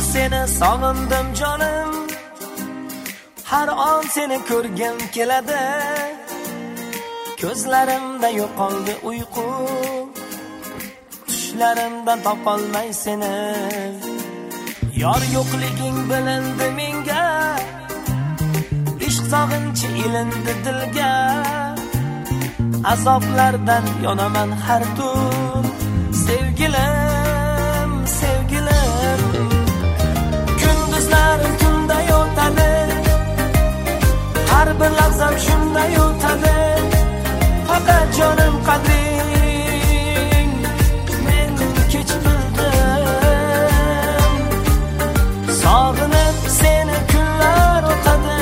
seni sog'indim jonim, har on seni ko'rgim keladi. Ko'zlarimda yo'qoldi uyqu, tushlarimdan topolmay seni. Yor yo'qliging bilindi menga, ishq sog'inchi ilindi dilga. Azoblardan yonaman har tun, sevgilim, sevgilim. Kunduzlarim tunday o'tadi, har bir lahzam shunday o'tadi. Faqat jonim qadring men kech bildim. Sog'inib seni kunlar o'tadi.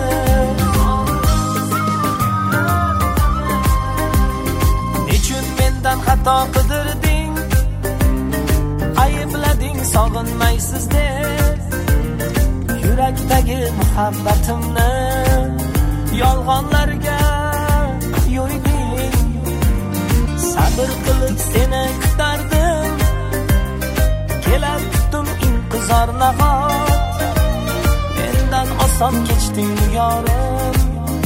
Nechun mendan xato qidirding, ayblading sog'inmaysiz deb. Yurakdagi muhabbatimni yolg'onlarga yo'yding. Sabr qilib seni kutardim, kelar kutdim intizor nahot. Mendan oson kechding yorim,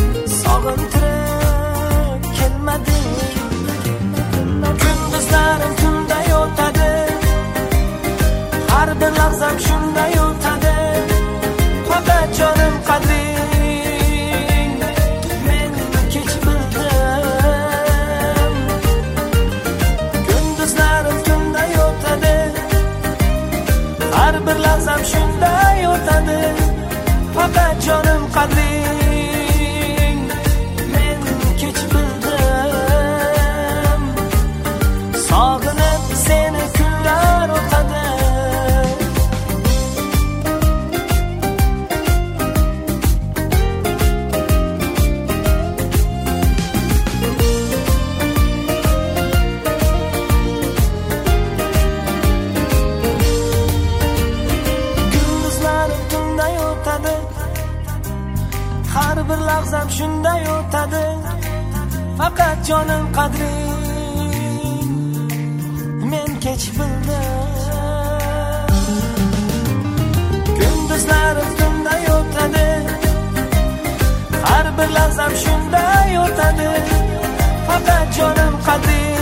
sog'intirib kelmading. Kunduzlarim tunday o'tadi, har bir lahzam shunday o'tadi. Faqat jonim qadring men kech bildim. Kunduzlarim tunday o'tadi, har bir lahzam shunday o'tadi. Faqat jonim qadring men kech bildim. Sog'inib seni kunlar o'tadi. Har bir lahzam shunday o'tadi. Faqat jonim qadring men kech bildim. Kunduzlarim tunday o'tadi, har bir lahzam shunday o'tadi. Faqat jonim qadring